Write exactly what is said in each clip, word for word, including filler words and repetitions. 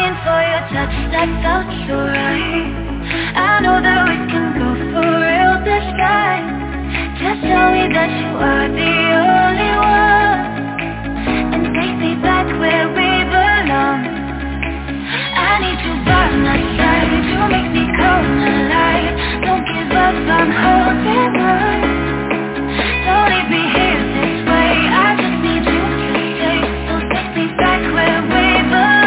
longing for your touch that felt so right. I know that we can go for real this time. Just tell me that you are the only one, and take me back where we belong. I need you by my side to make me come alive. Don't give up, I'm holding on. Don't leave me here this way, I just need you to stay. So take me back where we belong.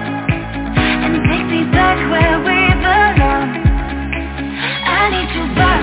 Where we belong, I need you by